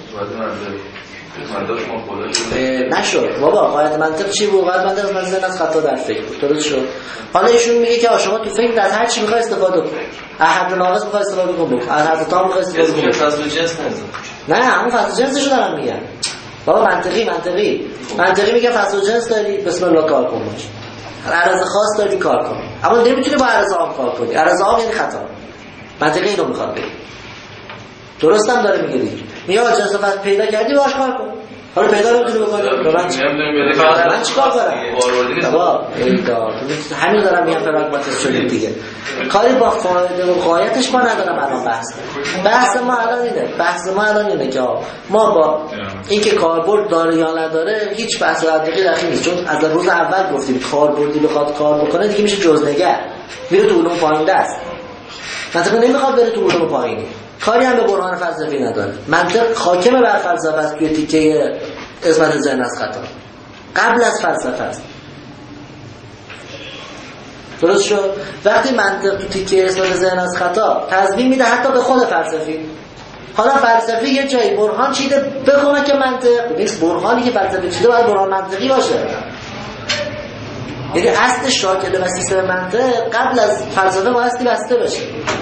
Speaker 2: نشد بابا، قاعده منطق چی بود؟ قاعده منطق از ذهن از خطا در فکر بود. درست شد. حالا ایشون میگه که شما تو فکر از هر چی میخوای استفاده کن، احد ناقص میخوای استفاده کن، احد تام میخوای استفاده کن.
Speaker 7: فصل جنس
Speaker 2: نه همون فصل جنسشو دارم میگم بابا. منطقی میگه فصل جنس داری، بسم الله کار کن باش. عرض خاص داری کار کن، اما نمیتونی با عرض عام کار کنی. عرض عام یعنی خطا. منطقی اینو میخواد بگه. درستم داره میگه دیگه. میگه جنس فصل پیدا کردی باش کار کن. حالا پیدا نمیتونی بکنی، من چیکار کنم؟ بابا همین دارم میگم پراگماتیسم شدیم دیگه. کاری با فایده و غایتش ما ندارم الان بحث ما الان اینه که ما با اینکه کاربرد داره یا نداره هیچ بحث منطقی داخل نیست، چون از روز اول گفتیم کاربردی بخواد کار بکنه دیگه میشه جزنگر، میره تو علوم پایین دست. منطقی نمیخواد بره تو علوم پایینی، کاری هم به برهان فلسفی نداره. منطق حاکم بر فلسفه است توی تیکه اسمت ذهن از خطا، قبل از فلسفه است. درست شد؟ وقتی منطق تو تیکه اسمت ذهن از خطا تضمین میده حتی به خود فلسفی. حالا فلسفی یه جایی برهان چیده بکنه که منطق نیست، برهانی که فلسفی چیده باید برهان منطقی باشه. یعنی اصل شاکله و سیستم منطق قبل از فلسفه بایستی بسته بشه.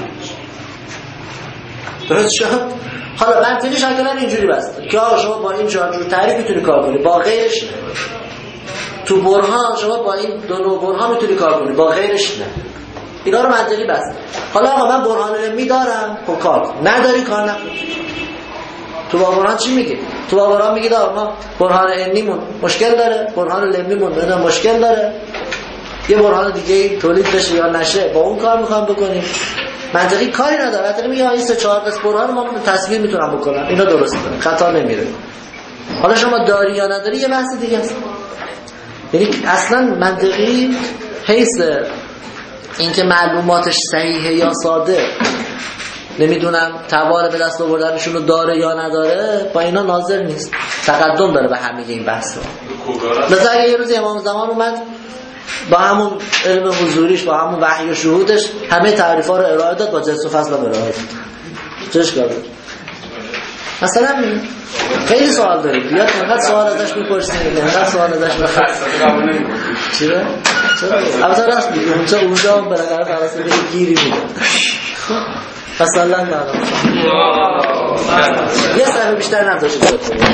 Speaker 2: درست شد؟ حالا منطقی شاکله اینجوری بسته که آقا شما با این جور تعریف میتونی کار کنی، با غیرش نه. تو برهان شما با این دو نوع برهان میتونی کار کنی، با غیرش نه. اینا رو منطقی بسته. حالا آقا من برهان علمی دارم، خب کار نداری کار نکن. تو با برهان چی میگی؟ تو با برهان میگی آقا ما برهان علمیمون مشکل داره، برهان علمیمون مشکل داره، یه برهان دیگه تولید بشه یا نشه، با اون کار میخوام بکنیم. منطقی کاری نداره. منطقی میگه این 3-4 قسم برهان ما تصویر میتونم بکنم، اینا درسته، خطا نمیره. حالا شما داری یا نداری یه بحث دیگه است. یعنی اصلا منطقی حیث اینکه معلوماتش صحیحه یا ساده، نمیدونم توان به دست آوردنشون رو داره یا نداره، با اینا ناظر نیست، تقدم داره به همه این بحث. مثلا اگه یه روز امام زمان اومد با همون علم حضوریش، با همون وحی و شهودش همه تعریفا رو ارائه داد، با جنس و فصل هم ارائه داد، چش کرد؟ مثلا خیلی سوال دارید، بیاد انقدر سوال ازش میپرسید، انقدر سوال ازش میخواد چرا؟ البته راست میگه، اونجا بالاخره فلسفه گیری میده. فصلا بعد یه صفحه بیشتر نداشته